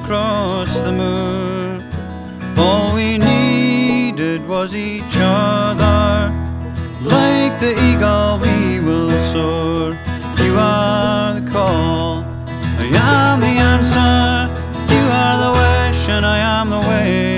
across the moor. All we needed was each other. Like the eagle we will soar. You are the call, I am the answer. You are the wish and I am the way.